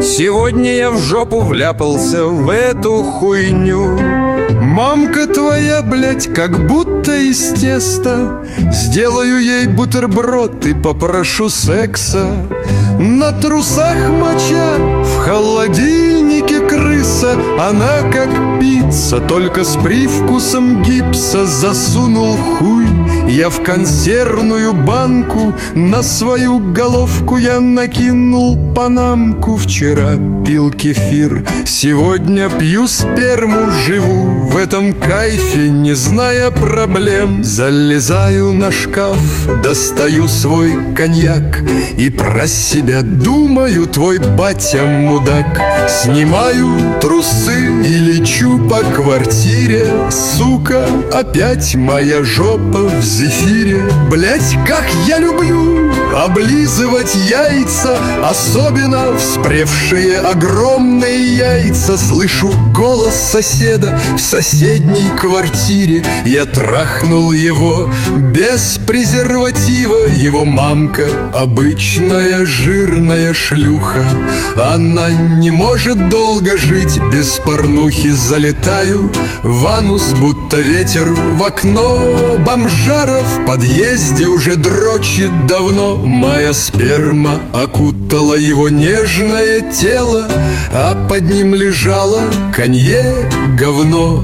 Сегодня я в жопу вляпался в эту хуйню. Мамка твоя, блядь, как будто из теста. Сделаю ей бутерброд и попрошу секса. На трусах моча, в холодильнике крыса. Она как пицца, только с привкусом гипса. Засунул хуй я в консервную банку. На свою головку я накинул панамку. Вчера пил кефир, сегодня пью сперму. Живу в этом кайфе, не зная проблем. Залезаю на шкаф, достаю свой коньяк и про себя думаю: твой батя мудак. Снимаю трусы и лечу по квартире. Сука, опять моя жопа в зефире. Блять, как я люблю облизывать яйца, особенно вспревшие огромные яйца. Слышу голос соседа в соседней квартире. Я трахнул его без презерватива. Его мамка обычная жирная шлюха. Она не может долго жить без порнухи. Залетаю в анус, будто ветер в окно. Бомжара в подъезде уже дрочит давно. Моя сперма окутала его нежное тело, а под ним лежало конье говно.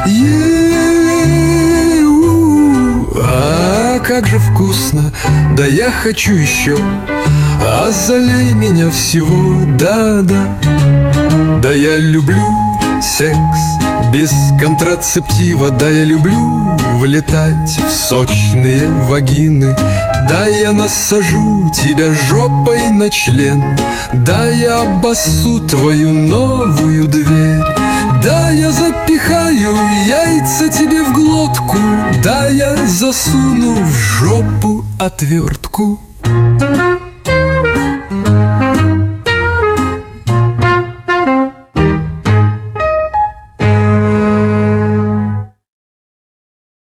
А как же вкусно, да я хочу еще. А залей меня всего, да-да. Да я люблю секс без контрацептива. Да я люблю влетать в сочные вагины. Да я насажу тебя жопой на член. Да я обоссу твою новую дверь. Да я запихаю яйца тебе в глотку. Да я засуну в жопу отвертку.